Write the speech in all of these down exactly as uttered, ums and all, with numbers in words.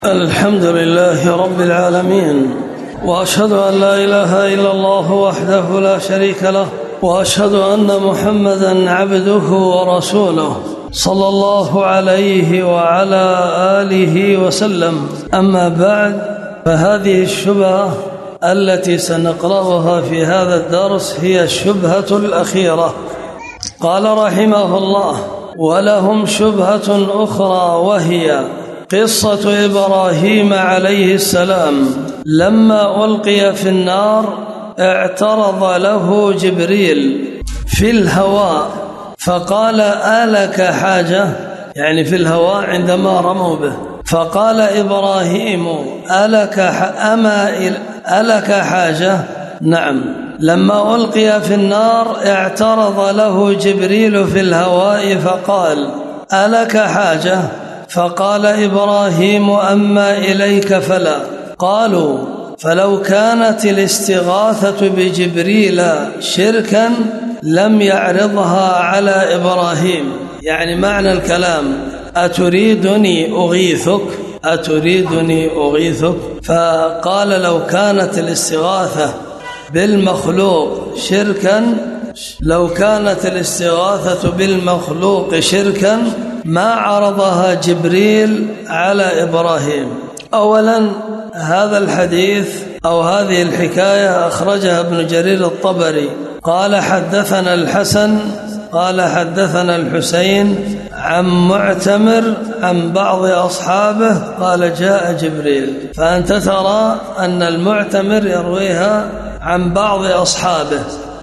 الحمد لله رب العالمين، وأشهد أن لا إله إلا الله وحده لا شريك له، وأشهد أن محمدًا عبده ورسوله صلى الله عليه وعلى آله وسلم. أما بعد، فهذه الشبهة التي سنقرأها في هذا الدرس هي الشبهة الأخيرة. قال رحمه الله: ولهم شبهة أخرى، وهي قصة إبراهيم عليه السلام لما ألقي في النار اعترض له جبريل في الهواء فقال: ألك حاجة؟ يعني في الهواء عندما رموا به، فقال إبراهيم: ألك أما ألك حاجة؟ نعم. لما ألقي في النار اعترض له جبريل في الهواء فقال: ألك حاجة؟ فقال إبراهيم: أما إليك فلا. قالوا: فلو كانت الاستغاثة بجبريل شركا لم يعرضها على إبراهيم. يعني معنى الكلام: أتريدني أغيثك؟ أتريدني أغيثك؟ فقال: لو كانت الاستغاثة بالمخلوق شركا لو كانت الاستغاثة بالمخلوق شركا ما عرضها جبريل على إبراهيم. أولا، هذا الحديث أو هذه الحكاية أخرجها ابن جرير الطبري قال: حدثنا الحسن قال حدثنا الحسين عن معتمر عن بعض أصحابه قال: جاء جبريل. فأنت ترى أن المعتمر يرويها عن بعض أصحابه،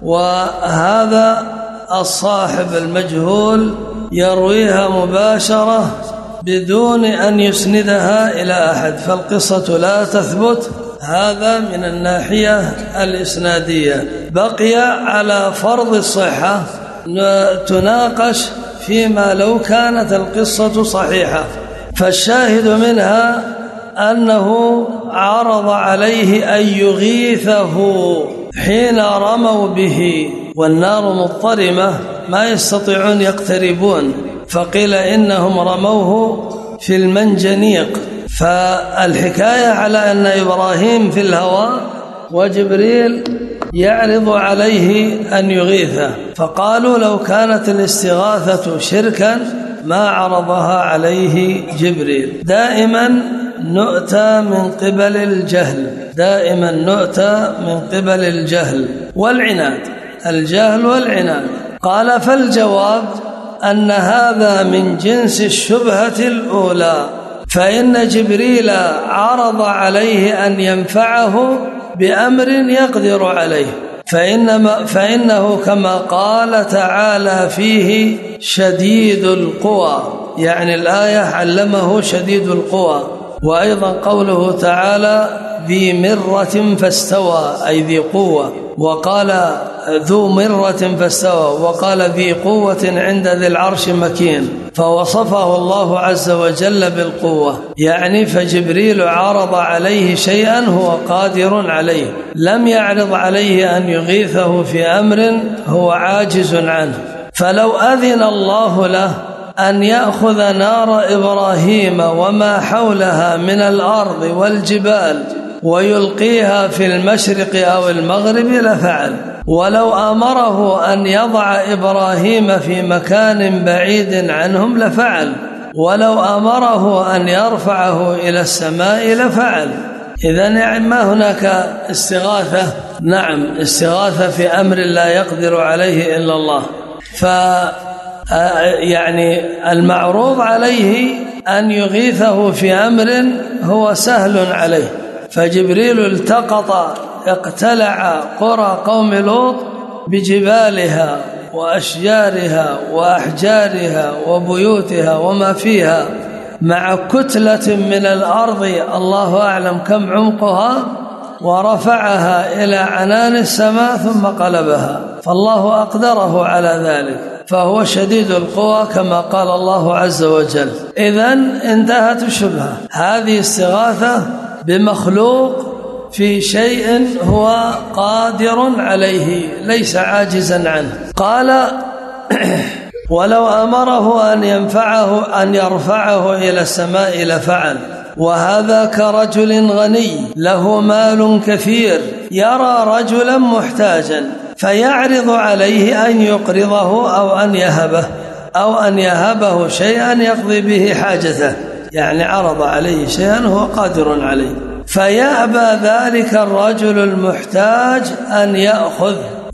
وهذا الصاحب المجهول يرويها مباشرة بدون أن يسندها إلى أحد، فالقصة لا تثبت. هذا من الناحية الإسنادية. بقي على فرض الصحة تناقش فيما لو كانت القصة صحيحة. فالشاهد منها أنه عرض عليه أن يغيثه حين رموا به والنار مضطرمة ما يستطيعون يقتربون، فقيل إنهم رموه في المنجنيق. فالحكاية على أن إبراهيم في الهواء وجبريل يعرض عليه أن يغيثه، فقالوا: لو كانت الاستغاثة شركا ما عرضها عليه جبريل. دائما نؤتى من قبل الجهل، دائما نؤتى من قبل الجهل والعناد، الجهل والعناد. قال: فالجواب أن هذا من جنس الشبهة الأولى، فإن جبريل عرض عليه أن ينفعه بأمر يقدر عليه، فإنما فإنه كما قال تعالى فيه شديد القوى، يعني الآية علمه شديد القوى. وأيضا قوله تعالى ذي مرة فاستوى، أي ذي قوة، وقال ذو مرة فاستوى، وقال ذي قوة عند ذي العرش مكين، فوصفه الله عز وجل بالقوة. يعني فجبريل عرض عليه شيئا هو قادر عليه، لم يعرض عليه أن يغيثه في أمر هو عاجز عنه. فلو أذن الله له أن يأخذ نار إبراهيم وما حولها من الأرض والجبال ويلقيها في المشرق أو المغرب لفعل، ولو أمره أن يضع إبراهيم في مكان بعيد عنهم لفعل، ولو أمره أن يرفعه إلى السماء لفعل. إذن يعني ما هناك استغاثة، نعم استغاثة في أمر لا يقدر عليه إلا الله. ف يعني المعروض عليه أن يغيثه في أمر هو سهل عليه. فجبريل التقط اقتلع قرى قوم لوط بجبالها وأشجارها وأحجارها وبيوتها وما فيها مع كتلة من الأرض الله أعلم كم عمقها، ورفعها إلى عنان السماء ثم قلبها، فالله أقدره على ذلك، فهو شديد القوى كما قال الله عز وجل. إذن انتهت الشبهة. هذه استغاثة بمخلوق في شيء هو قادر عليه ليس عاجزا عنه. قال: ولو أمره أن ينفعه أن يرفعه إلى السماء لفعل، وهذا كرجل غني له مال كثير يرى رجلا محتاجا فيعرض عليه أن يقرضه أو أن يهبه أو أن يهبه شيئا يقضي به حاجته، يعني عرض عليه شيئا هو قادر عليه، فيأبى ذلك الرجل المحتاج أن يأخذ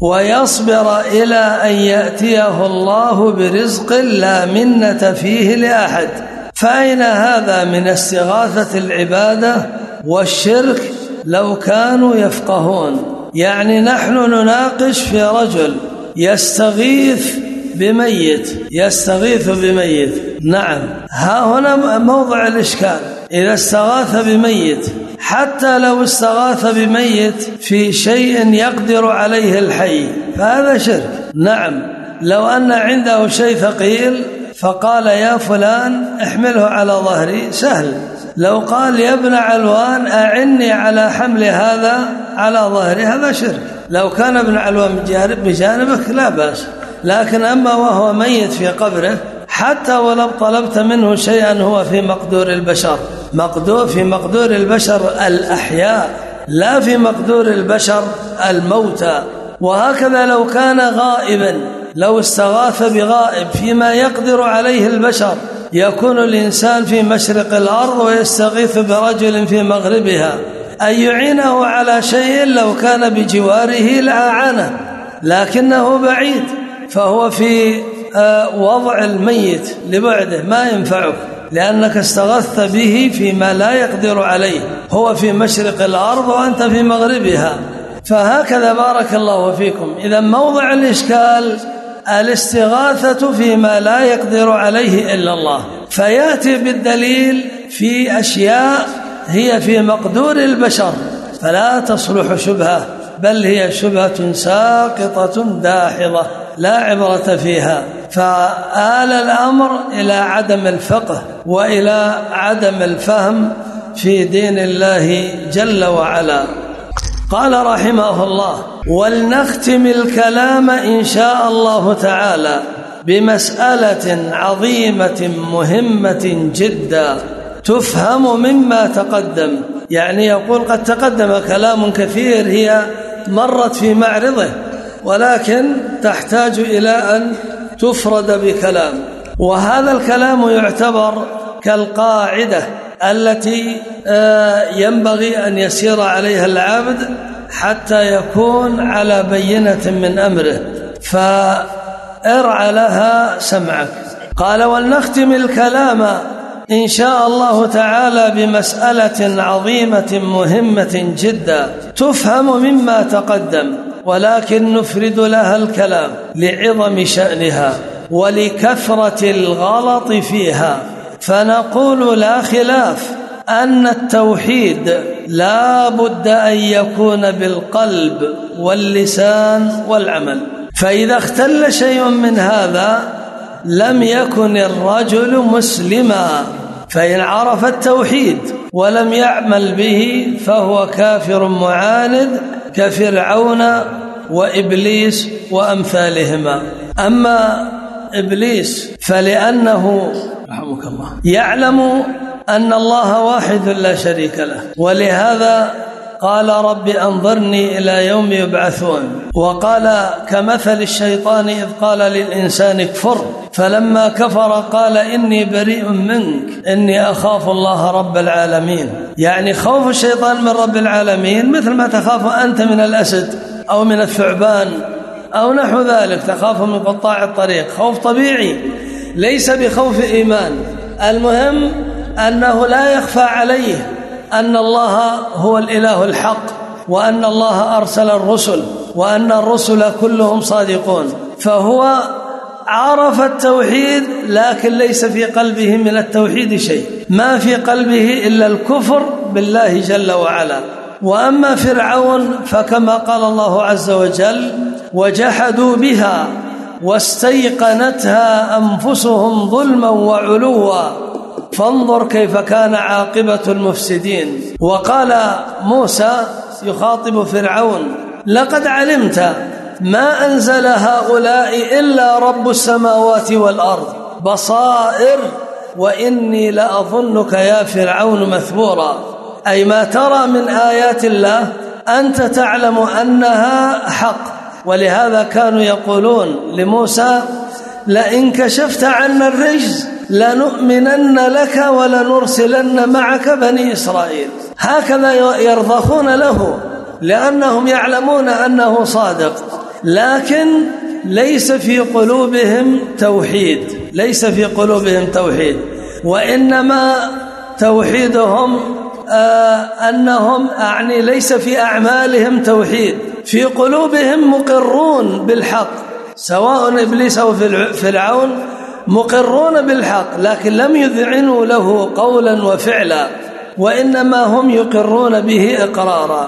ويصبر إلى أن يأتيه الله برزق لا منة فيه لأحد. فأين هذا من استغاثة العبادة والشرك لو كانوا يفقهون؟ يعني نحن نناقش في رجل يستغيث بميت يستغيث بميت نعم، ها هنا موضع الإشكال. إذا استغاث بميت، حتى لو استغاث بميت في شيء يقدر عليه الحي فهذا شرك. نعم، لو أن عنده شيء ثقيل فقال يا فلان احمله على ظهري سهل. لو قال يا ابن علوان أعني على حمل هذا على ظهري هذا شرك. لو كان ابن علوان بجانبك لا بأس، لكن أما وهو ميت في قبره حتى ولو طلبت منه شيئا هو في مقدور البشر، مقدور في مقدور البشر الأحياء لا في مقدور البشر الموتى. وهكذا لو كان غائبا، لو استغاث بغائب فيما يقدر عليه البشر، يكون الإنسان في مشرق الأرض ويستغيث برجل في مغربها، أن يعينه على شيء لو كان بجواره لأعانه، لكنه بعيد فهو في وضع الميت لبعده ما ينفعك، لأنك استغثت به فيما لا يقدر عليه، هو في مشرق الأرض وأنت في مغربها. فهكذا بارك الله فيكم. إذا موضع الإشكال الاستغاثة فيما لا يقدر عليه إلا الله، فيأتي بالدليل في أشياء هي في مقدور البشر فلا تصلح شبهة، بل هي شبهة ساقطة داحضة لا عبرة فيها. فآل الأمر إلى عدم الفقه وإلى عدم الفهم في دين الله جل وعلا. قال رحمه الله: ولنختم الكلام إن شاء الله تعالى بمسألة عظيمة مهمة جدا تفهم مما تقدم. يعني يقول قد تقدم كلام كثير هي مرت في معرضه، ولكن تحتاج إلى أن تفرد بكلام، وهذا الكلام يعتبر كالقاعدة التي ينبغي أن يسير عليها العبد حتى يكون على بينة من أمره، فارع لها سمعك. قال: ولنختم الكلام إن شاء الله تعالى بمسألة عظيمة مهمة جدا تفهم مما تقدم، ولكن نفرد لها الكلام لعظم شأنها ولكثرة الغلط فيها، فنقول لا خلاف أن التوحيد لا بد أن يكون بالقلب واللسان والعمل، فإذا اختل شيء من هذا لم يكن الرجل مسلما، فإن عرف التوحيد ولم يعمل به فهو كافر معاند كفرعون وإبليس وأمثالهما. أما إبليس فلأنه رحمك الله يعلم أن الله واحد لا شريك له، ولهذا قال: رب أنظرني إلى يوم يبعثون. وقال كمثل الشيطان إذ قال للإنسان اكفر فلما كفر قال إني بريء منك إني أخاف الله رب العالمين. يعني خوف الشيطان من رب العالمين مثل ما تخاف أنت من الأسد أو من الثعبان أو نحو ذلك، تخاف من قطاع الطريق، خوف طبيعي ليس بخوف إيمان. المهم أنه لا يخفى عليه أن الله هو الإله الحق، وأن الله أرسل الرسل، وأن الرسل كلهم صادقون، فهو عرف التوحيد لكن ليس في قلبه من التوحيد شيء، ما في قلبه إلا الكفر بالله جل وعلا. وأما فرعون فكما قال الله عز وجل: وجحدوا بها واستيقنتها أنفسهم ظلما وعلوا فانظر كيف كان عاقبة المفسدين. وقال موسى يخاطب فرعون: لقد علمت ما أنزل هؤلاء إلا رب السماوات والأرض بصائر وإني لأظنك يا فرعون مثبورا، أي ما ترى من آيات الله أنت تعلم أنها حق. ولهذا كانوا يقولون لموسى لئن كشفت عنا الرجز لنؤمنن لك ولنرسلن معك بني إسرائيل. هكذا يرضخون له لأنهم يعلمون أنه صادق، لكن ليس في قلوبهم توحيد، ليس في قلوبهم توحيد، وإنما توحيدهم آه أنهم أعني ليس في أعمالهم توحيد، في قلوبهم مقرون بالحق، سواء إبليس أو فرعون مقرون بالحق، لكن لم يذعنوا له قولا وفعلا، وإنما هم يقرون به إقرارا.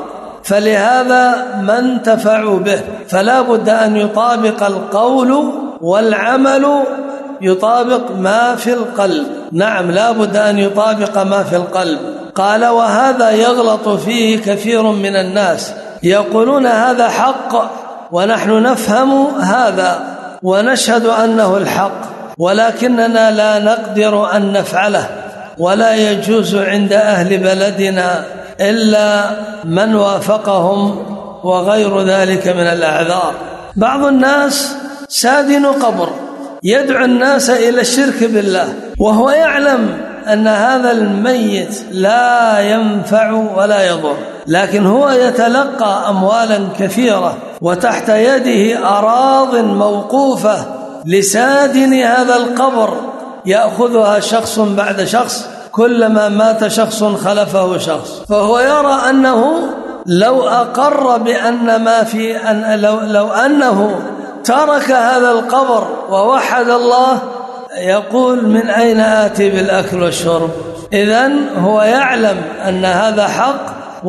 فلهذا ما انتفعوا به، فلا بد أن يطابق القول والعمل يطابق ما في القلب. نعم، لا بد أن يطابق ما في القلب. قال وهذا يغلط فيه كثير من الناس، يقولون هذا حق ونحن نفهم هذا ونشهد أنه الحق، ولكننا لا نقدر أن نفعله، ولا يجوز عند أهل بلدنا إلا من وافقهم وغير ذلك من الأعذار. بعض الناس سادن قبر يدعو الناس إلى الشرك بالله وهو يعلم أن هذا الميت لا ينفع ولا يضر، لكن هو يتلقى أموالا كثيرة وتحت يده أراض موقوفة لسادن هذا القبر يأخذها شخص بعد شخص، كلما مات شخص خلفه شخص، فهو يرى أنه لو أقر بأن ما في أن لو, لو أنه ترك هذا القبر ووحد الله يقول من أين آتي بالأكل والشرب. إذن هو يعلم أن هذا حق،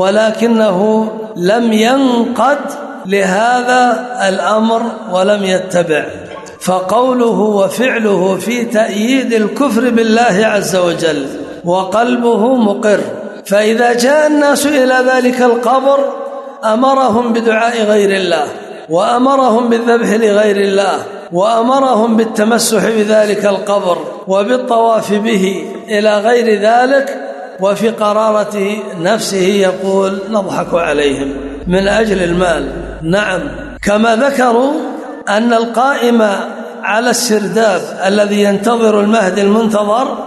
ولكنه لم ينقد لهذا الأمر ولم يتبع، فقوله وفعله في تأييد الكفر بالله عز وجل وقلبه مقر. فإذا جاء الناس إلى ذلك القبر أمرهم بدعاء غير الله، وأمرهم بالذبح لغير الله، وأمرهم بالتمسح بذلك القبر وبالطواف به إلى غير ذلك، وفي قرارة نفسه يقول نضحك عليهم من أجل المال. نعم، كما ذكروا أن القائم على السرداب الذي ينتظر المهدي المنتظر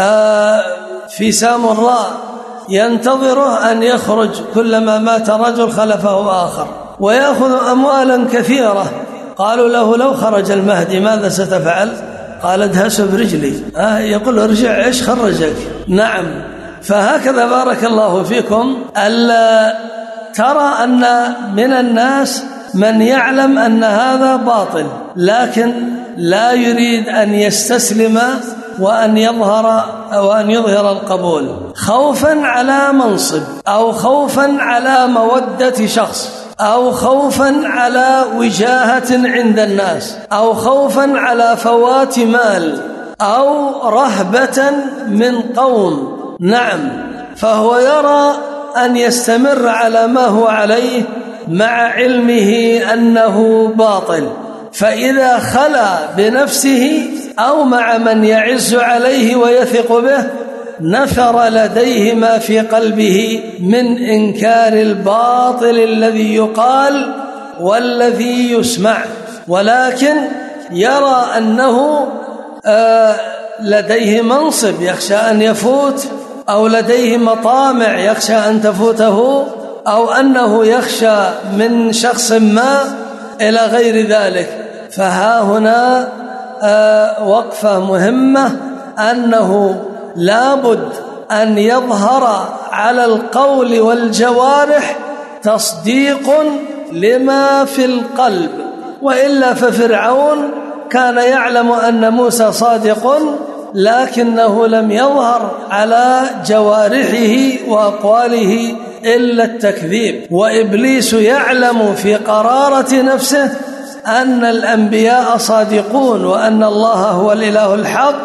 في سامراء ينتظره أن يخرج كلما مات رجل خلفه آخر ويأخذ أموالا كثيرة. قالوا له لو خرج المهدي ماذا ستفعل؟ قال ادهس برجلي. آه يقول له ارجع، ايش خرجك؟ نعم. فهكذا بارك الله فيكم ألا ترى أن من الناس من يعلم أن هذا باطل لكن لا يريد أن يستسلم وأن يظهر أو أن يظهر القبول خوفا على منصب أو خوفا على مودة شخص أو خوفا على وجاهة عند الناس أو خوفا على فوات مال أو رهبة من قوم. نعم، فهو يرى أن يستمر على ما هو عليه مع علمه أنه باطل، فإذا خلا بنفسه أو مع من يعز عليه ويثق به نثر لديه ما في قلبه من إنكار الباطل الذي يقال والذي يسمع، ولكن يرى أنه آه لديه منصب يخشى أن يفوت، أو لديه مطامع يخشى أن تفوته، أو أنه يخشى من شخص ما إلى غير ذلك. فها هنا آه وقفة مهمة، أنه لابد أن يظهر على القول والجوارح تصديق لما في القلب، وإلا ففرعون كان يعلم أن موسى صادق لكنه لم يظهر على جوارحه وأقواله إلا التكذيب، وإبليس يعلم في قرارة نفسه أن الأنبياء صادقون وأن الله هو الإله الحق،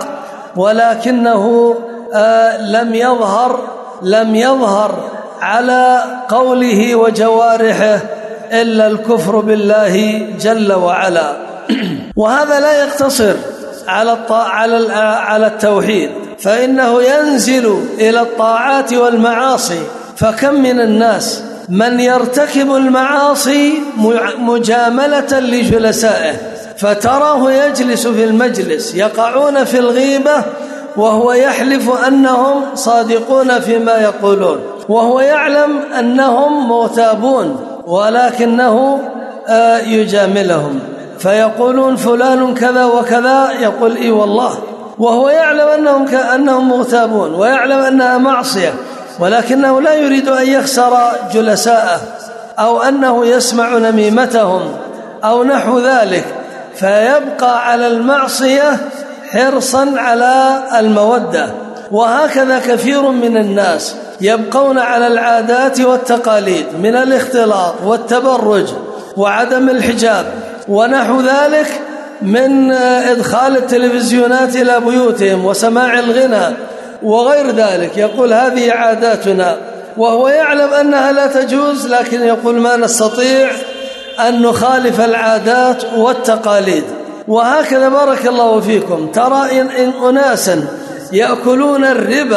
ولكنه آه لم يظهر لم يظهر على قوله وجوارحه إلا الكفر بالله جل وعلا. وهذا لا يقتصر على على على التوحيد، فإنه ينزل إلى الطاعات والمعاصي. فكم من الناس من يرتكب المعاصي مجاملة لجلسائه، فتراه يجلس في المجلس يقعون في الغيبة وهو يحلف أنهم صادقون فيما يقولون، وهو يعلم أنهم مغتابون، ولكنه يجاملهم، فيقولون فلان كذا وكذا، يقول إي والله، وهو يعلم أنهم كأنهم مغتابون ويعلم أنها معصية، ولكنه لا يريد أن يخسر جلساءه أو أنه يسمع نميمتهم أو نحو ذلك، فيبقى على المعصية حرصا على المودة. وهكذا كثير من الناس يبقون على العادات والتقاليد من الاختلاط والتبرج وعدم الحجاب ونحو ذلك، من إدخال التلفزيونات إلى بيوتهم وسماع الغنى وغير ذلك، يقول هذه عاداتنا، وهو يعلم أنها لا تجوز، لكن يقول ما نستطيع أن نخالف العادات والتقاليد. وهكذا بارك الله فيكم ترى إن أناسا يأكلون الربا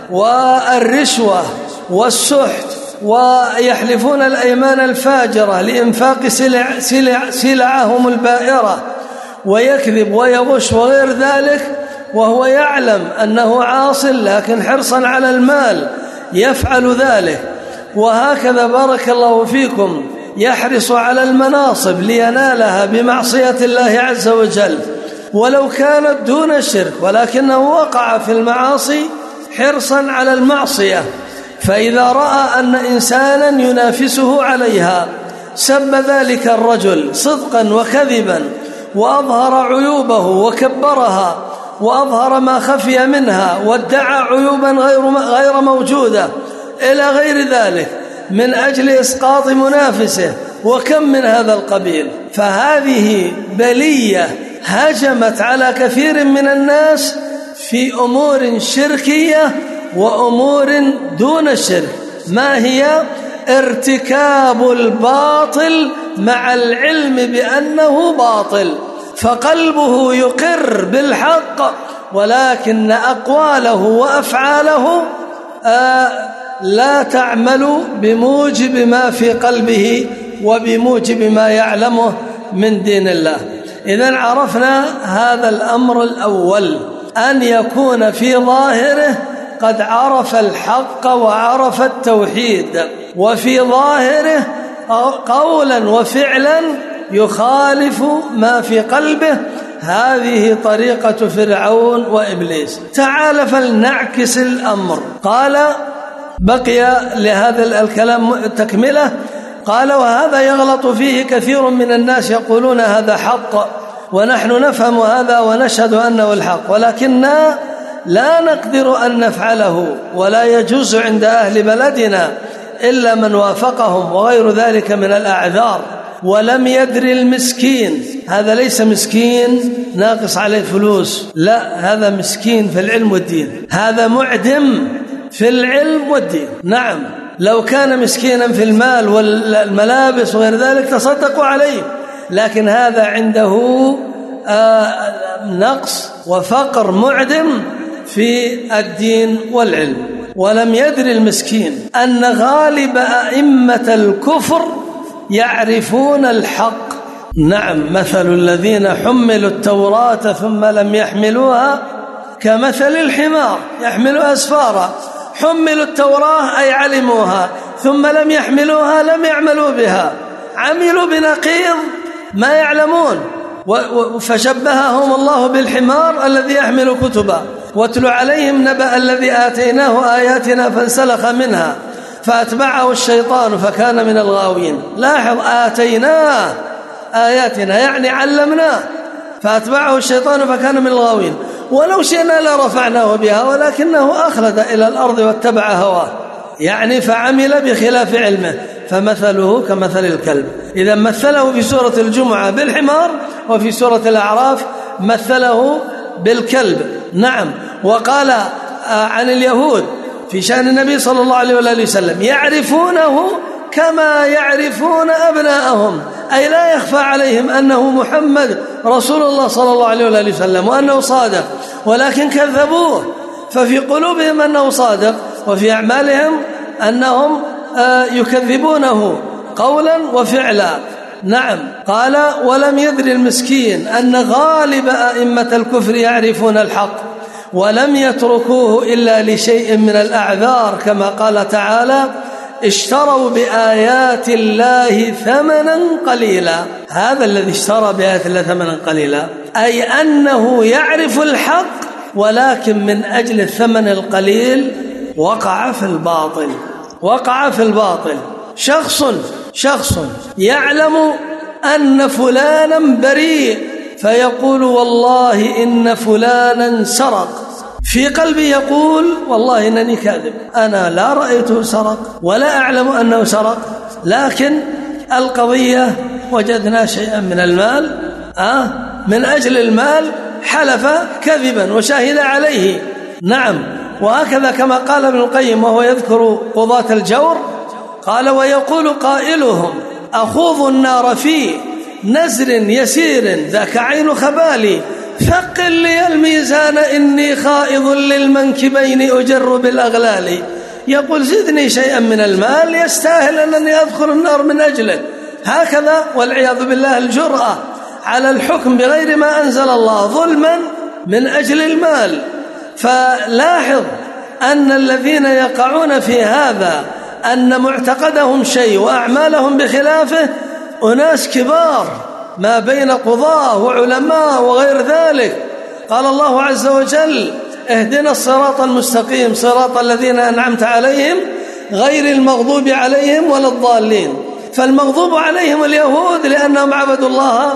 والرشوة والسحت ويحلفون الأيمان الفاجرة لإنفاق سلع سلع سلعهم البائرة، ويكذب ويغش وغير ذلك، وهو يعلم أنه عاصل لكن حرصا على المال يفعل ذلك. وهكذا بارك الله فيكم يحرص على المناصب لينالها بمعصية الله عز وجل ولو كانت دون الشرك، ولكنه وقع في المعاصي حرصا على المعصية، فإذا رأى أن إنسانا ينافسه عليها سب ذلك الرجل صدقا وكذبا وأظهر عيوبه وكبرها وأظهر ما خفي منها وادعى عيوبا غير غير موجودة إلى غير ذلك من أجل إسقاط منافسه، وكم من هذا القبيل. فهذه بلية هجمت على كثير من الناس في أمور شركية وأمور دون الشرك. ما هي؟ ارتكاب الباطل مع العلم بأنه باطل، فقلبه يقر بالحق ولكن أقواله وأفعاله آه لا تعمل بموجب ما في قلبه وبموجب ما يعلمه من دين الله. إذن عرفنا هذا الأمر الأول، أن يكون في ظاهره قد عرف الحق وعرف التوحيد، وفي ظاهره قولا وفعلا يخالف ما في قلبه. هذه طريقة فرعون وإبليس. تعال فلنعكس الأمر. قال بقي لهذا الكلام تكملة، قال وهذا يغلط فيه كثير من الناس يقولون هذا حق ونحن نفهم هذا ونشهد أنه الحق، ولكننا لا نقدر أن نفعله، ولا يجوز عند أهل بلدنا إلا من وافقهم وغير ذلك من الأعذار. ولم يدري المسكين، هذا ليس مسكين ناقص عليه فلوس، لا، هذا مسكين في العلم والدين، هذا معدم في العلم والدين. نعم، لو كان مسكينا في المال والملابس وغير ذلك تصدقوا عليه، لكن هذا عنده آه نقص وفقر معدم في الدين والعلم. ولم يدري المسكين أن غالب أئمة الكفر يعرفون الحق. نعم، مثل الذين حملوا التوراة ثم لم يحملوها كمثل الحمار يحمل أسفارا. حملوا التوراة أي علموها، ثم لم يحملوها لم يعملوا بها، عملوا بنقيض ما يعلمون، فشبههم الله بالحمار الذي يحمل كتبا. واتل عليهم نبأ الذي آتيناه آياتنا فانسلخ منها فأتبعه الشيطان فكان من الغاوين. لاحظ، آتيناه آياتنا يعني علمناه، فأتبعه الشيطان فكان من الغاوين. ولو شئنا لرفعناه بها ولكنه أخلد إلى الأرض واتبع هواه، يعني فعمل بخلاف علمه، فمثله كمثل الكلب. إذا مثله في سورة الجمعة بالحمار، وفي سورة الأعراف مثله بالكلب. نعم. وقال عن اليهود في شأن النبي صلى الله عليه وآله وسلم يعرفونه كما يعرفون أبناءهم، أي لا يخفى عليهم أنه محمد رسول الله صلى الله عليه وآله وسلم وأنه صادق، ولكن كذبوه ففي قلوبهم أنه صادق وفي أعمالهم أنهم يكذبونه قولا وفعلا. نعم. قال ولم يدري المسكين أن غالب أئمة الكفر يعرفون الحق ولم يتركوه إلا لشيء من الأعذار، كما قال تعالى اشتروا بآيات الله ثمنا قليلا. هذا الذي اشترى بآيات الله ثمنا قليلا أي أنه يعرف الحق ولكن من أجل الثمن القليل وقع في الباطل وقع في الباطل. شخص شخص يعلم أن فلانا بريء فيقول والله إن فلانا سرق، في قلبي يقول والله إنني كاذب، أنا لا رأيته سرق ولا أعلم أنه سرق، لكن القضية وجدنا شيئا من المال، آه من أجل المال حلف كذبا وشاهد عليه. نعم. وهكذا كما قال ابن القيم وهو يذكر قضاة الجور قال ويقول قائلهم أخوض النار في نزر يسير ذاك عين خبالي ثقل لي الميزان إني خائض للمنكبين أجر بالأغلال. يقول زدني شيئا من المال يستاهل أنني أدخل النار من أجله. هكذا والعياذ بالله الجرأة على الحكم بغير ما أنزل الله ظلما من أجل المال. فلاحظ أن الذين يقعون في هذا أن معتقدهم شيء وأعمالهم بخلافه أناس كبار ما بين قضاة وعلماء وغير ذلك. قال الله عز وجل اهدنا الصراط المستقيم صراط الذين أنعمت عليهم غير المغضوب عليهم ولا الضالين. فالمغضوب عليهم اليهود لأنهم عبدوا الله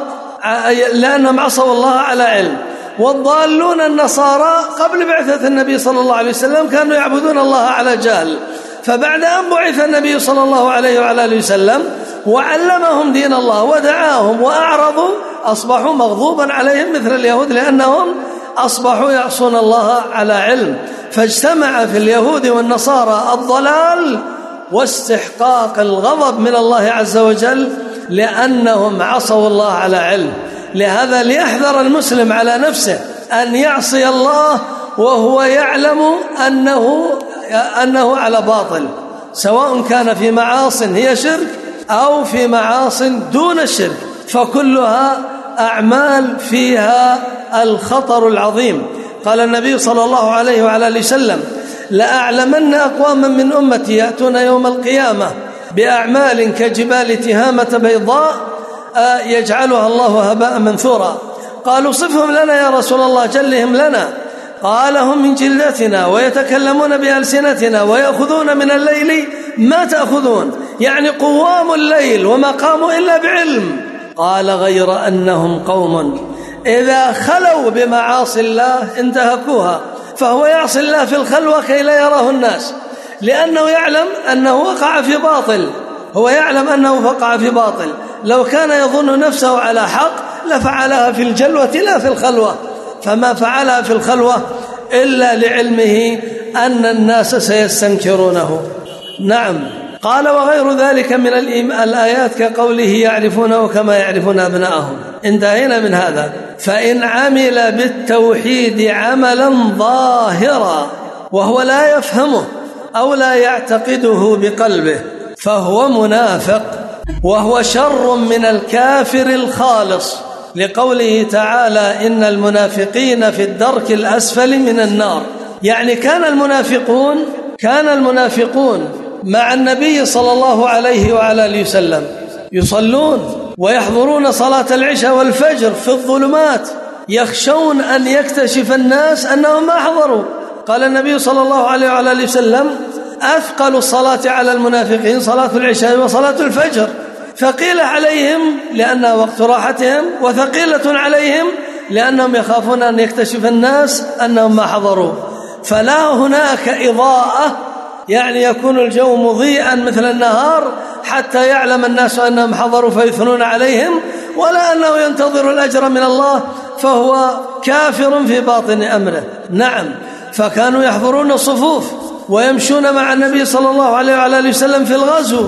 لأنهم عصوا الله على علم، والضالون النصارى قبل بعثة النبي صلى الله عليه وسلم كانوا يعبدون الله على جهل، فبعد أن بعث النبي صلى الله عليه وعلى آله وسلم وعلمهم دين الله ودعاهم وأعرضوا أصبحوا مغضوبا عليهم مثل اليهود لأنهم أصبحوا يعصون الله على علم. فاجتمع في اليهود والنصارى الضلال واستحقاق الغضب من الله عز وجل لأنهم عصوا الله على علم. لهذا ليحذر المسلم على نفسه أن يعصي الله وهو يعلم أنه أنه على باطل، سواء كان في معاصٍ هي شرك أو في معاصٍ دون الشرك، فكلها أعمال فيها الخطر العظيم. قال النبي صلى الله عليه وعلى آله وسلم لأعلمن أقواما من أمتي يأتون يوم القيامة بأعمال كجبال تهامة بيضاء يجعلها الله هباء منثورا. قالوا صفهم لنا يا رسول الله جلهم لنا. قال هم من جلدتنا ويتكلمون بألسنتنا ويأخذون من الليل ما تأخذون، يعني قوام الليل وما قاموا إلا بعلم. قال غير أنهم قوم إذا خلوا بمعاصي الله انتهكوها، فهو يعصي الله في الخلوة كي لا يراه الناس لأنه يعلم أنه وقع في باطل، هو يعلم أنه وقع في باطل. لو كان يظن نفسه على حق لفعلها في الجلوة لا في الخلوة، فما فعلها في الخلوة إلا لعلمه أن الناس سيستنكرونه. نعم. قال وغير ذلك من الآيات كقوله يعرفونه كما يعرفون أبناءهم. انتهينا من هذا. فإن عمل بالتوحيد عملا ظاهرا وهو لا يفهمه أو لا يعتقده بقلبه فهو منافق، وهو شر من الكافر الخالص، لقوله تعالى إن المنافقين في الدرك الأسفل من النار. يعني كان المنافقون كان المنافقون مع النبي صلى الله عليه وعلى آله وسلم يصلون ويحضرون صلاة العشاء والفجر في الظلمات، يخشون أن يكتشف الناس أنهم ما حضروا. قال النبي صلى الله عليه وعلى آله وسلم أثقل الصلاة على المنافقين صلاة العشاء وصلاة الفجر، ثقيلة عليهم لأنها وقت راحتهم، وثقيلة عليهم لأنهم يخافون أن يكتشف الناس أنهم ما حضروا. فلا هناك إضاءة، يعني يكون الجو مضيئا مثل النهار حتى يعلم الناس أنهم حضروا فيثنون عليهم، ولا أنه ينتظر الأجر من الله، فهو كافر في باطن أمره. نعم. فكانوا يحضرون الصفوف ويمشون مع النبي صلى الله عليه وعلى آله وسلم في الغزو،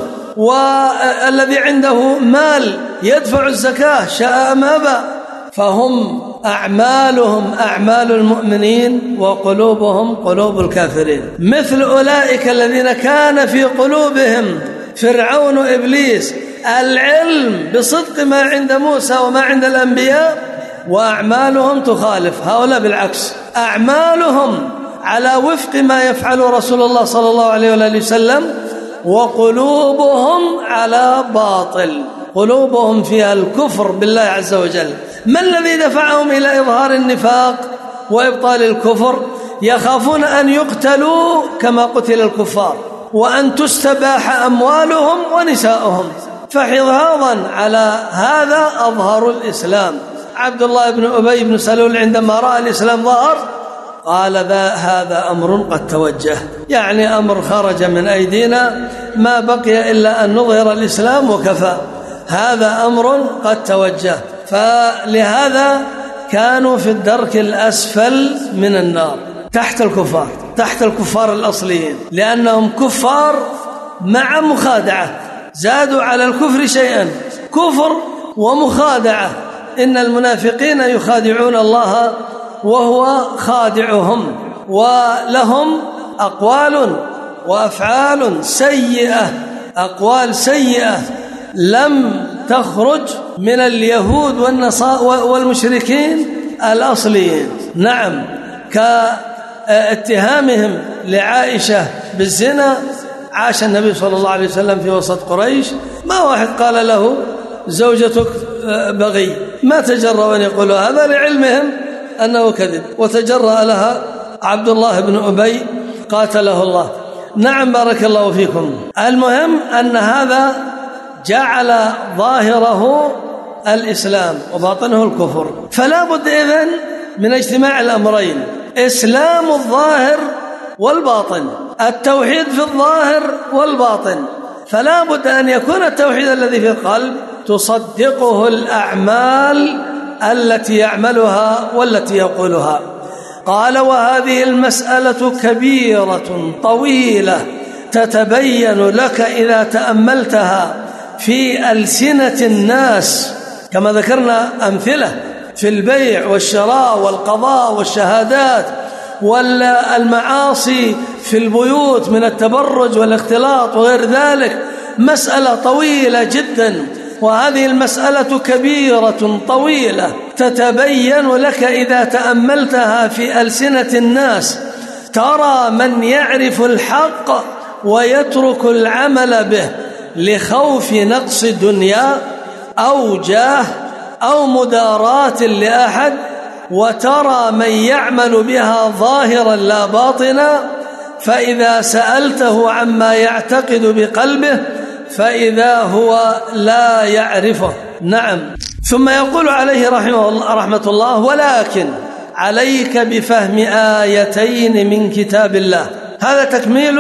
والذي عنده مال يدفع الزكاة شاء أم أبى، فهم أعمالهم أعمال المؤمنين وقلوبهم قلوب الكافرين. مثل أولئك الذين كان في قلوبهم فرعون وإبليس العلم بصدق ما عند موسى وما عند الأنبياء، وأعمالهم تخالف هؤلاء، بالعكس أعمالهم على وفق ما يفعل رسول الله صلى الله عليه وآله وسلم، وقلوبهم على باطل، قلوبهم فيها الكفر بالله عز وجل. ما الذي دفعهم إلى إظهار النفاق وإبطال الكفر؟ يخافون أن يقتلوا كما قتل الكفار، وأن تستباح أموالهم ونساؤهم، فحفاظا على هذا أظهروا الإسلام. عبد الله بن أبي بن سلول عندما رأى الإسلام ظهر قال ذا هذا أمر قد توجه، يعني أمر خرج من أيدينا، ما بقي إلا أن نظهر الإسلام وكفى، هذا أمر قد توجه. فلهذا كانوا في الدرك الأسفل من النار، تحت الكفار، تحت الكفار الأصليين، لأنهم كفار مع مخادعة، زادوا على الكفر شيئا، كفر ومخادعة. إن المنافقين يخادعون الله وهو خادعهم، ولهم أقوال وأفعال سيئة، أقوال سيئة لم تخرج من اليهود والنصارى والمشركين الأصليين. نعم، كاتهامهم لعائشة بالزنا. عاش النبي صلى الله عليه وسلم في وسط قريش، ما واحد قال له زوجتك بغي، ما تجرؤ أن يقولوا هذا لعلمهم أنه كذب، وتجرأ لها عبد الله بن أبي قاتله الله. نعم، بارك الله فيكم. المهم أن هذا جعل ظاهره الإسلام وباطنه الكفر، فلا بد إذن من اجتماع الأمرين، إسلام الظاهر والباطن، التوحيد في الظاهر والباطن. فلا بد أن يكون التوحيد الذي في القلب تصدقه الأعمال التي يعملها والتي يقولها. قال: وهذه المسألة كبيرة طويلة تتبين لك إذا تأملتها في ألسنة الناس، كما ذكرنا أمثلة في البيع والشراء والقضاء والشهادات والمعاصي في البيوت من التبرج والاختلاط وغير ذلك، مسألة طويلة جدا. وهذه المسألة كبيرة طويلة تتبين لك إذا تأملتها في ألسنة الناس، ترى من يعرف الحق ويترك العمل به لخوف نقص دنيا أو جاه أو مدارات لأحد، وترى من يعمل بها ظاهرا لا باطنا، فإذا سألته عما يعتقد بقلبه فإذا هو لا يعرفه. نعم. ثم يقول عليه رحمه الله رحمة الله: ولكن عليك بفهم آيتين من كتاب الله. هذا تكميل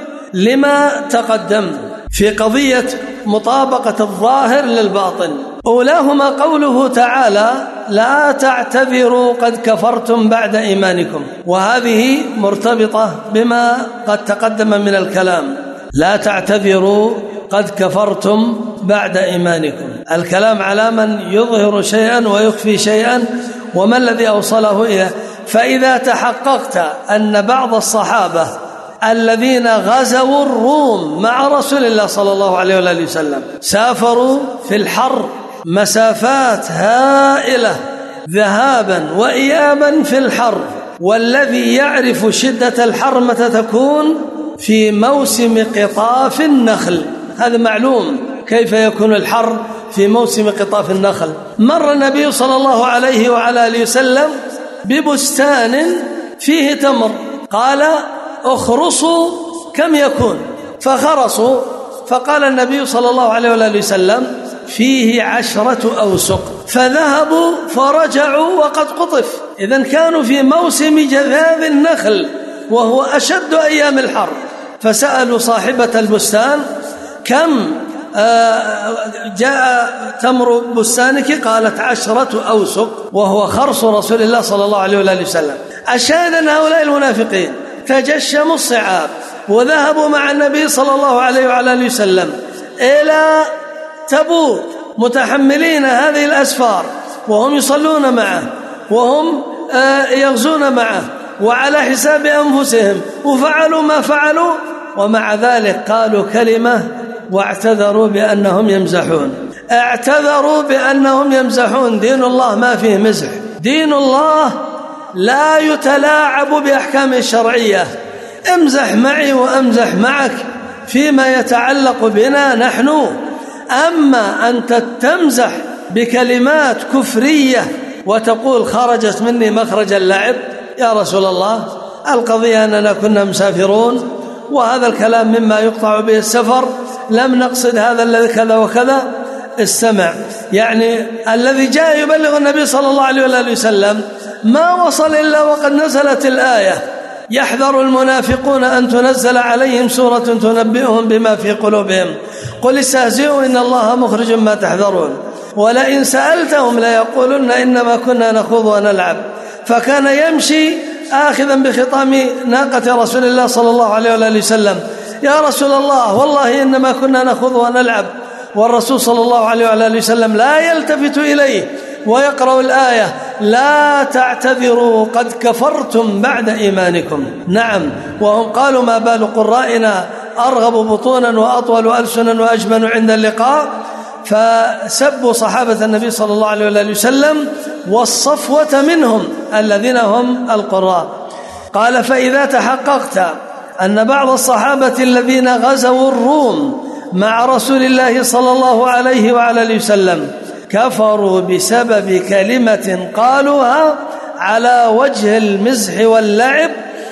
لما تقدم في قضية مطابقة الظاهر للباطن. أولاهما قوله تعالى: لا تعتذروا قد كفرتم بعد إيمانكم، وهذه مرتبطة بما قد تقدم من الكلام. لا تعتذروا قد كفرتم بعد إيمانكم، الكلام على من يظهر شيئا ويخفي شيئا، وما الذي أوصله إليه. فإذا تحققت أن بعض الصحابة الذين غزوا الروم مع رسول الله صلى الله عليه وآله وسلم سافروا في الحر مسافات هائلة ذهابا وإيابا في الحر، والذي يعرف شدة الحر متى تكون في موسم قطاف النخل، هذا معلوم كيف يكون الحر في موسم قطاف النخل. مر النبي صلى الله عليه وعلى آله وسلم ببستان فيه تمر، قال: اخرصوا كم يكون، فخرصوا، فقال النبي صلى الله عليه وآله وسلم: فيه عشرة أوسق، فذهبوا فرجعوا وقد قطف. إذن كانوا في موسم جذاذ النخل وهو أشد أيام الحر، فسألوا صاحبة البستان: كم جاء تمر بستانك؟ قالت: عشرة أوسق، وهو خرص رسول الله صلى الله عليه وآله وسلم. أشاهد أن هؤلاء المنافقين تجشموا الصعاب وذهبوا مع النبي صلى الله عليه وعلى آله وسلم إلى تبوك متحملين هذه الأسفار وهم يصلون معه، وهم يغزون معه وعلى حساب أنفسهم وفعلوا ما فعلوا، ومع ذلك قالوا كلمة واعتذروا بأنهم يمزحون. اعتذروا بأنهم يمزحون. دين الله ما فيه مزح، دين الله لا يتلاعب بأحكام الشرعية. امزح معي وامزح معك فيما يتعلق بنا نحن، أما أن تمزح بكلمات كفرية وتقول خرجت مني مخرج اللعب، يا رسول الله القضية أننا كنا مسافرون وهذا الكلام مما يقطع به السفر، لم نقصد هذا الذي كذا وكذا. استمع، يعني الذي جاء يبلغ النبي صلى الله عليه وآله وسلم ما وصل إلا وقد نزلت الآية يحذر المنافقون أن تنزل عليهم سورة تنبئهم بما في قلوبهم قل استهزئوا إن الله مخرج ما تحذرون ولئن سألتهم ليقولن إنما كنا نخوض ونلعب. فكان يمشي آخذا بخطام ناقة رسول الله صلى الله عليه وآله وسلم، يا رسول الله والله إنما كنا نخوض ونلعب، والرسول صلى الله عليه وآله وسلم لا يلتفت إليه ويقرأ الآية لا تعتذروا قد كفرتم بعد إيمانكم. نعم، وهم قالوا ما بال قرائنا أرغب بطونا وأطول ألسنا وأجمل عند اللقاء، فسبوا صحابة النبي صلى الله عليه وآله وسلم والصفوة منهم الذين هم القراء. قال فإذا تحققت أن بعض الصحابة الذين غزوا الروم مع رسول الله صلى الله عليه وآله وسلم كفروا بسبب كلمة قالوها على وجه المزح واللعب،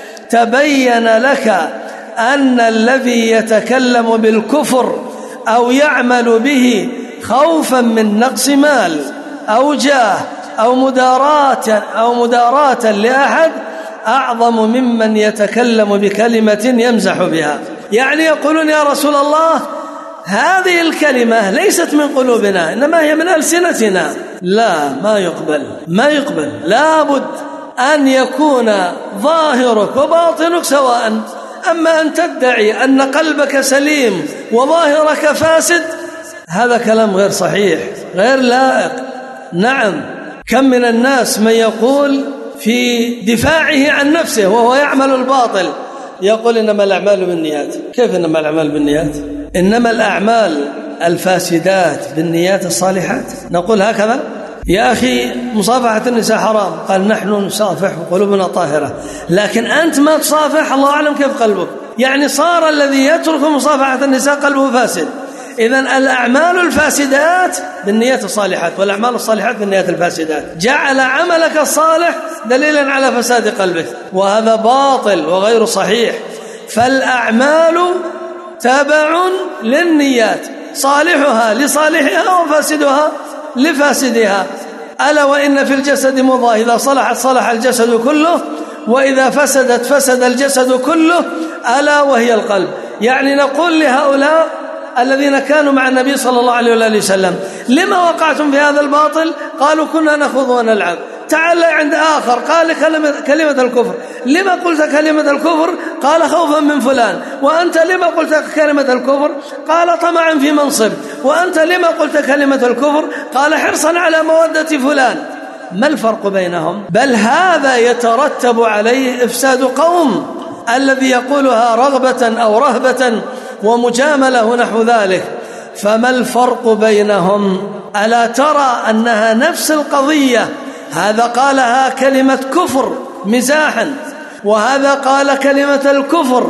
تبين لك أن الذي يتكلم بالكفر أو يعمل به خوفا من نقص مال أو جاه أو مداراة أو مداراة لأحد أعظم ممن يتكلم بكلمة يمزح بها. يعني يقولون يا رسول الله هذه الكلمة ليست من قلوبنا إنما هي من ألسنتنا. لا، ما يقبل، ما يقبل. لا بد أن يكون ظاهرك وباطنك سواء. أما أن تدعي أن قلبك سليم وظاهرك فاسد هذا كلام غير صحيح، غير لائق. نعم، كم من الناس من يقول في دفاعه عن نفسه وهو يعمل الباطل يقول إنما الأعمال بالنيات. كيف إنما الأعمال بالنيات؟ إنما الأعمال الفاسدات بالنيات الصالحات. نقول هكذا يا أخي مصافحة النساء حرام، قال نحن نصافح وقلوبنا طاهرة، لكن أنت ما تصافح، الله أعلم كيف قلبك. يعني صار الذي يترك مصافحة النساء قلبه فاسد. إذن الأعمال الفاسدات بالنيات الصالحات والأعمال الصالحات بالنيات الفاسدات، جعل عملك الصالح دليلا على فساد قلبك، وهذا باطل وغير صحيح. فالأعمال تابع للنيات، صالحها لصالحها وفاسدها لفاسدها. ألا وإن في الجسد مضغة إذا صلحت صلح الجسد كله وإذا فسدت فسد الجسد كله ألا وهي القلب. يعني نقول لهؤلاء الذين كانوا مع النبي صلى الله عليه وآله وسلم لما وقعتم في هذا الباطل؟ قالوا كنا نخوض ونلعب. تعال عند آخر قال كلمة, كلمة الكفر، لما قلت كلمة الكفر؟ قال خوفا من فلان. وأنت لما قلت كلمة الكفر؟ قال طمعا في منصب. وأنت لما قلت كلمة الكفر؟ قال حرصا على مودة فلان. ما الفرق بينهم؟ بل هذا يترتب عليه إفساد قوم، الذي يقولها رغبة أو رهبة ومجاملة نحو ذلك. فما الفرق بينهم؟ ألا ترى أنها نفس القضية؟ هذا قالها كلمة كفر مزاحا، وهذا قال كلمة الكفر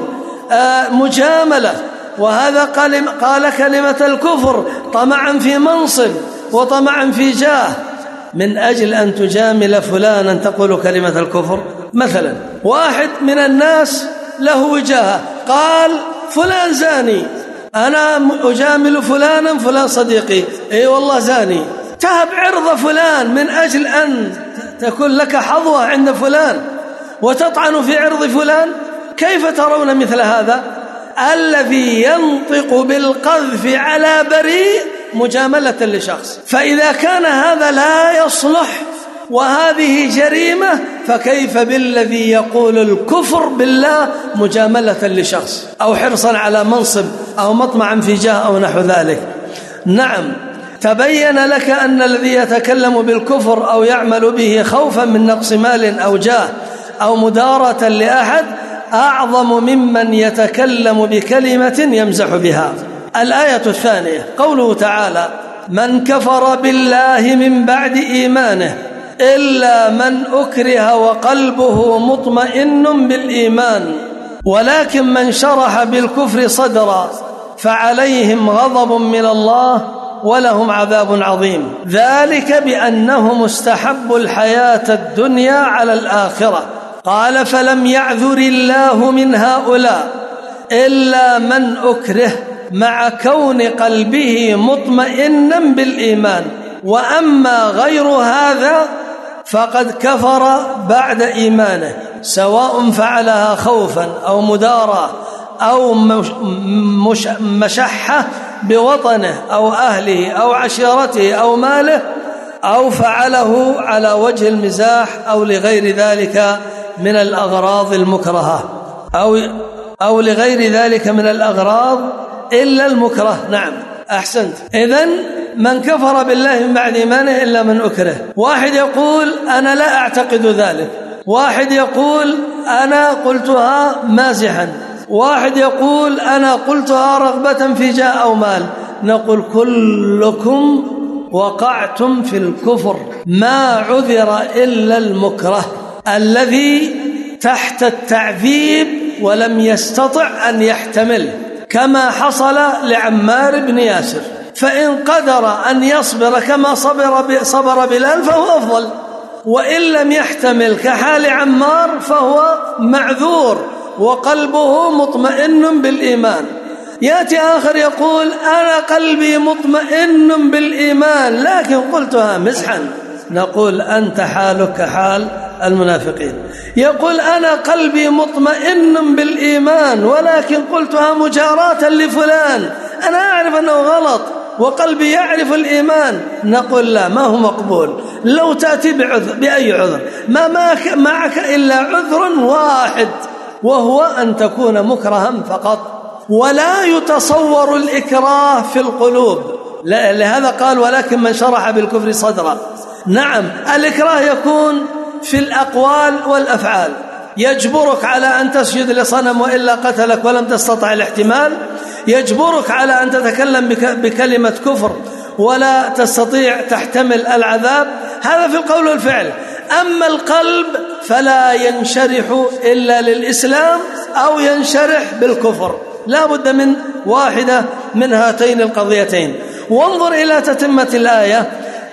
مجاملة، وهذا قال, قال كلمة الكفر طمعا في منصب وطمعا في جاه. من أجل أن تجامل فلانا تقول كلمة الكفر. مثلا واحد من الناس له وجاهة قال فلان زاني، أنا أجامل فلانا فلان صديقي، أي والله زاني، تهب عرض فلان من أجل أن تكون لك حظوة عند فلان وتطعن في عرض فلان. كيف ترون مثل هذا؟ الذي ينطق بالقذف على بريء مجاملة لشخص. فإذا كان هذا لا يصلح وهذه جريمة، فكيف بالذي يقول الكفر بالله مجاملة لشخص أو حرصا على منصب أو مطمعا في جاه أو نحو ذلك؟ نعم، تبين لك أن الذي يتكلم بالكفر أو يعمل به خوفا من نقص مال أو جاه أو مدارة لأحد أعظم ممن يتكلم بكلمة يمزح بها. الآية الثانية قوله تعالى: من كفر بالله من بعد إيمانه إلا من أكره وقلبه مطمئن بالإيمان ولكن من شرح بالكفر صدرا فعليهم غضب من الله ولهم عذاب عظيم. ذلك بأنهم استحبوا الحياة الدنيا على الآخرة. قال: فلم يعذر الله من هؤلاء إلا من أكره مع كون قلبه مطمئنا بالإيمان، وأما غير هذا فقد كفر بعد إيمانه، سواء فعلها خوفا أو مدارا أو مشحة بوطنه أو أهله أو عشيرته أو ماله، أو فعله على وجه المزاح أو لغير ذلك من الأغراض المكرهة أو, أو لغير ذلك من الأغراض إلا المكره. نعم أحسنت. إذن من كفر بالله من بعد إيمانه إلا من أكره. واحد يقول أنا لا أعتقد ذلك، واحد يقول أنا قلتها مازحا، واحد يقول أنا قلتها رغبة في جاه أو مال. نقول كلكم وقعتم في الكفر، ما عذر إلا المكره الذي تحت التعذيب ولم يستطع أن يحتمل، كما حصل لعمار بن ياسر، فإن قدر أن يصبر كما صبر صبر بلال فهو أفضل، وإن لم يحتمل كحال عمار فهو معذور وقلبه مطمئن بالإيمان. يأتي آخر يقول أنا قلبي مطمئن بالإيمان لكن قلتها مزحا، نقول أنت حالك حال المنافقين. يقول أنا قلبي مطمئن بالإيمان ولكن قلتها مجاراة لفلان، أنا أعرف أنه غلط وقلبي يعرف الإيمان، نقول لا، ما هو مقبول. لو تأتي بعذر بأي عذر، ما معك إلا عذر واحد وهو أن تكون مكرها فقط، ولا يتصور الإكراه في القلوب. لهذا قال ولكن من شرح بالكفر صدرا. نعم الإكراه يكون في الأقوال والأفعال، يجبرك على أن تسجد لصنم وإلا قتلك ولم تستطع الاحتمال، يجبرك على أن تتكلم بكلمة كفر ولا تستطيع تحتمل العذاب، هذا في القول والفعل. أما القلب فلا ينشرح إلا للإسلام أو ينشرح بالكفر، لا بد من واحدة من هاتين القضيتين. وانظر إلى تتمة الآية: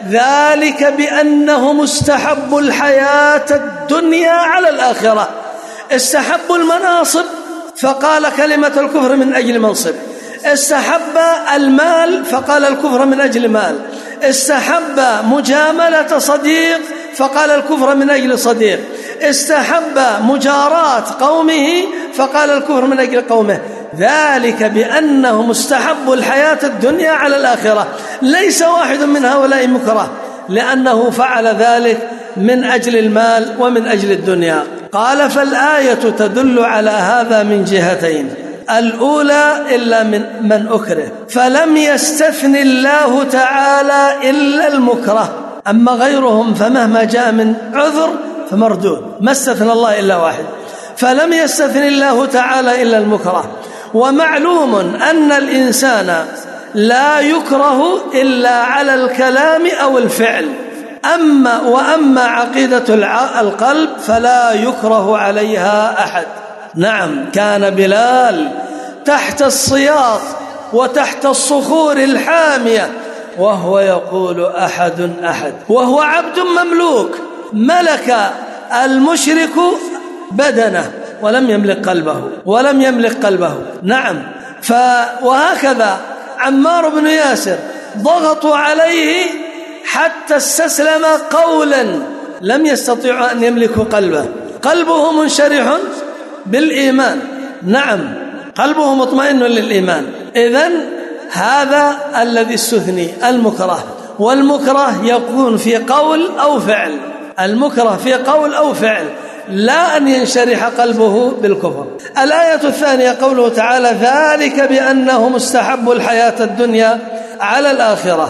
ذلك بأنهم استحبوا الحياة الدنيا على الآخرة. استحبوا المناصب فقال كلمة الكفر من أجل منصب، استحب المال فقال الكفر من أجل مال، استحب مجاملة صديق فقال الكفر من أجل صديق، استحب مجاراة قومه فقال الكفر من أجل قومه. ذلك بأنهم استحبوا الحياة الدنيا على الآخرة. ليس واحد من هؤلاء مكره لأنه فعل ذلك من أجل المال ومن أجل الدنيا. قال: فالآية تدل على هذا من جهتين: الأولى إلا من من أكره، فلم يستثن الله تعالى إلا المكره، أما غيرهم فمهما جاء من عذر فمردود، ما استثنى الله إلا واحد، فلم يستثن الله تعالى إلا المكره. ومعلوم أن الإنسان لا يكره إلا على الكلام أو الفعل، أما وأما عقيدة القلب فلا يكره عليها أحد. نعم كان بلال تحت الصياط وتحت الصخور الحامية وهو يقول أحد أحد، وهو عبد مملوك، ملك المشرك بدنه ولم يملك قلبه ولم يملك قلبه. نعم ف وهكذا عمار بن ياسر ضغطوا عليه حتى استسلم قولا، لم يستطيعوا أن يملكوا قلبه، قلبه منشرح بالإيمان. نعم قلبه مطمئن للإيمان. إذن هذا الذي استثني المكره، والمكره يكون في قول أو فعل، المكره في قول أو فعل، لا أن ينشرح قلبه بالكفر. الآية الثانية قوله تعالى: ذلك بأنهم استحبوا الحياة الدنيا على الآخرة.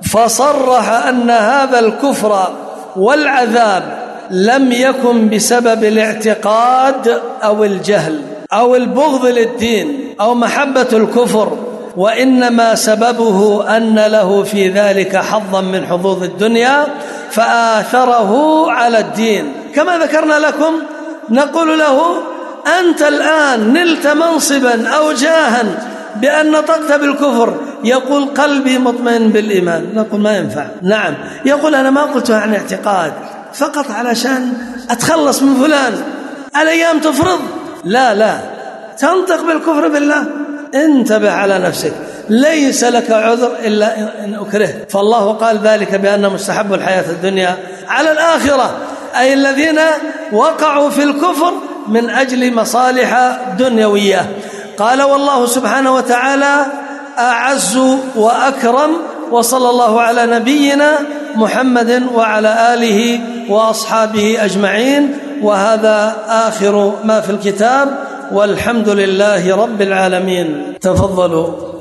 فصرح أن هذا الكفر والعذاب لم يكن بسبب الاعتقاد أو الجهل أو البغض للدين أو محبة الكفر، وإنما سببه أن له في ذلك حظا من حظوظ الدنيا فآثره على الدين. كما ذكرنا لكم نقول له أنت الآن نلت منصبا أو جاها بأن نطقت بالكفر، يقول قلبي مطمئن بالإيمان، نقول ما ينفع. نعم، يقول أنا ما قلتها عن اعتقاد، فقط علشان أتخلص من فلان، الأيام تفرض. لا لا، تنطق بالكفر بالله، انتبه على نفسك، ليس لك عذر إلا إن أكرهت. فالله قال ذلك بأن مستحب الحياة الدنيا على الآخرة، أي الذين وقعوا في الكفر من أجل مصالح دنيوية. قال والله سبحانه وتعالى أعز وأكرم، وصلى الله على نبينا محمد وعلى آله وأصحابه أجمعين. وهذا آخر ما في الكتاب، والحمد لله رب العالمين. تفضلوا.